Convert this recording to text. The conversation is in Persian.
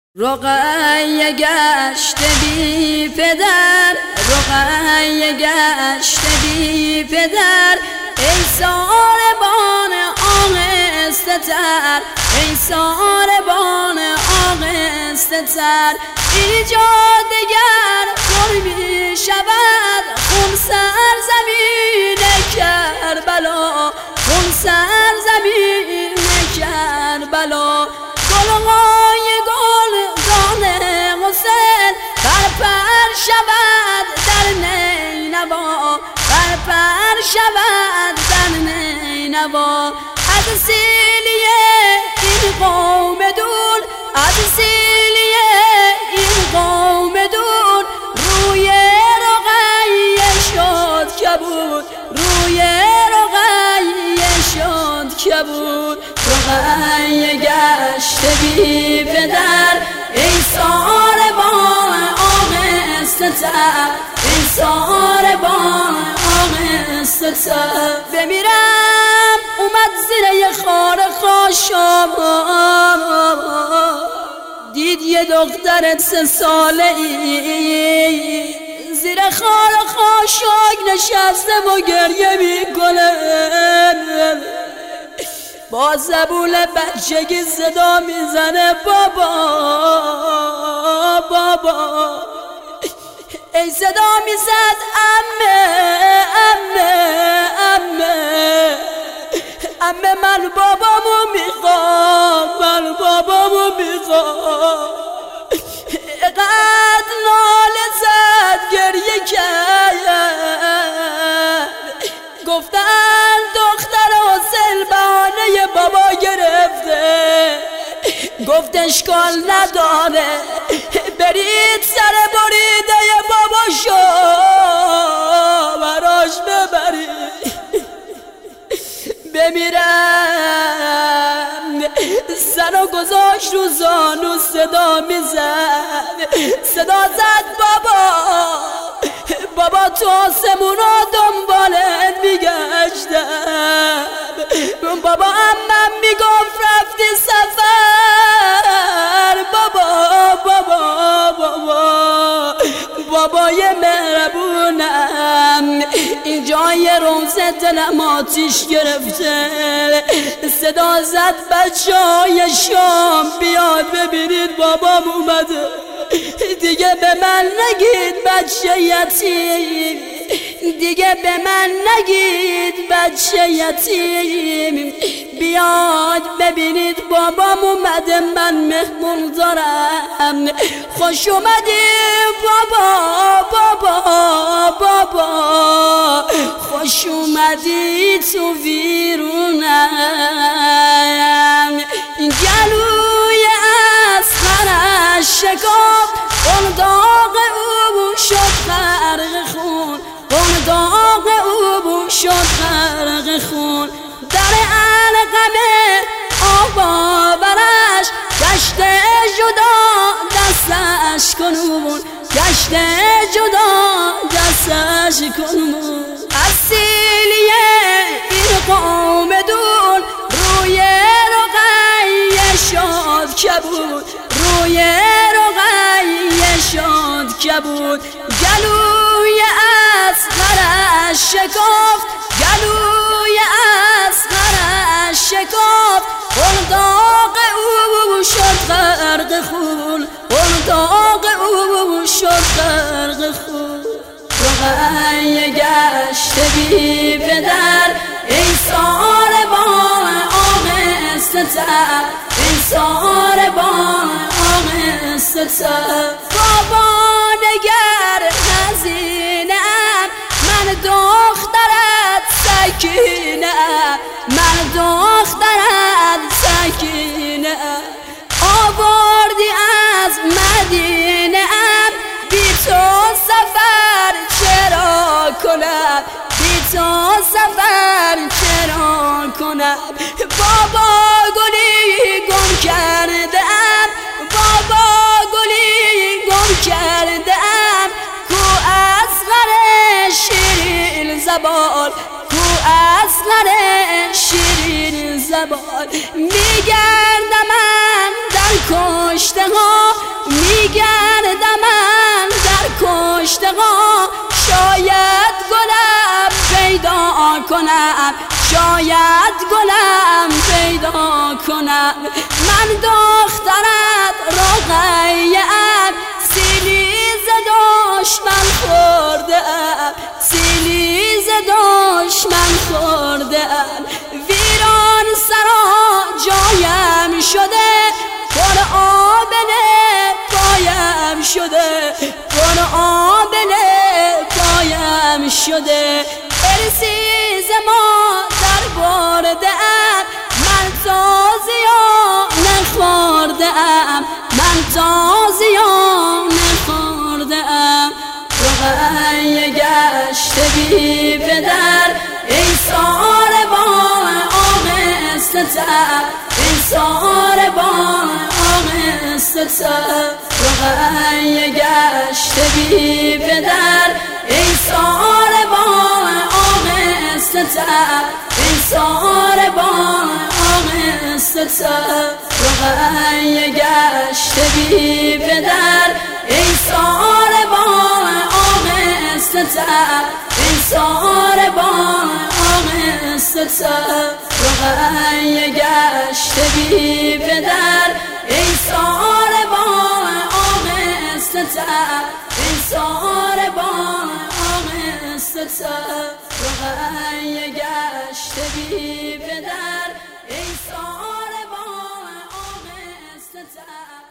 رقیه گشت بی پدر، رقیه گشت بی پدر، ای ساربان آهسته تر، ای ساربان آهسته تر. اینجا دگر پر می شود خون سرزمین کربلا، خون سرزمین کربلا. گلهای گلدان حسین برپر شود در نینوا، برپر شود در نینوا. از سیلیه این قوم دون، از سیلیه این قوم دون، روی رقیه شد کبود، روی رقیه شد کبود. رقیه گشت بی پدر، ای ساربان آهسته تر، ای ساربان آهسته تر. بمیرم اومد زیر یه خار خاشاب، دید یه دختر 3 ساله ای زیر خار خاشاک نشسته و گریه میکنه، با زبون بچگی صدا میزنه بابا بابا. ای صدا میزد عمه عمه عمه عمه، من بابامو میخوام، من بابامو میخوام. اقدر ناله زد گریه کرد، گفتن دختر حسین بهانه بابا گرفته، گفت اشکال نداره برید سر بریده باباشو براش ببرید. بمیرم سرو گذاشت رو زانو، صدا میزد، صدا زد بابا بابا، تو آسمونا دنبالت میگشتم بابا. عمم میگفت رفتی سفر بابا بابا بابا. بابای مهربونم اینجا یه روزه دلم آتیش گرفته، صدا زد بچه‌های شام بیاد ببینید بابام اومده، دیگه به من نگید بچه یتیم، دیگه به من نگید بچه یتیم، بیاد ببینید بابام اومده، من مهمون دارم. خوش اومدی بابا بابا بابا، خوش اومدی تو ویرونم. این گلوی اصغرش شکافت، اون داغ او شد غرق خون، اون داغ او شد غرق خون. در علقمه آبا برش گشت جدا دستش کنون، گشت جدا دستش کنون. از سیلیه این قوم دون، روی رقیه شد کبود، روی رقیه شد کبود. گلوی اصغرش شکافت، گلوی اصغرش شکافت، اون داغ او شد غرق خون، اون داغ او شد غرق خون. رقیه گشت بی پدر، ای ساربان آهسته تر، ای ساربان آهسته تر. بابا نگر حزینم، من دخترت سکینه، من دخترت سکینه. آوردی از مدینه ام، بی تو سفر چرا کنم، بی تو سفر چرا کنم. بابا گلی گم کردم، بابا گلی گم کردم، کو اصغر شیرین زبان، کو اصغر شیرین زبان. میگردم من در کشته ها میگردم من در کشتگاه، شاید گلم پیدا کنم، شاید گلم پیدا کنم. من دخترت رقیه‌ام، سیلی ز دشمن خورده‌ام، سیلی ز دشمن خورده‌ام. ویران سرا جایم شده، پر آبله پایم شده، پر آبله پایم شده. ارسی ز مادر برده‌ام، من تازیانه خورده‌ام، من تازیانه خورده‌ام. رقیه گشته بی پدر، ای ساربان آهسته تر، ای ساربان آهسته تر. رقیه گشته بی پدر، ای ساربان آهسته تر، ای ساربان آهسته تر. رقیه گشته بی پدر، ای ساربان آهسته تر، ای ساربان آهسته تر. رقیه گشته بی پدر، ای ساربان آهسته تر، ای ساربان آهسته تر. رقیه گشته بی پدر، ای ساربان آهسته تر.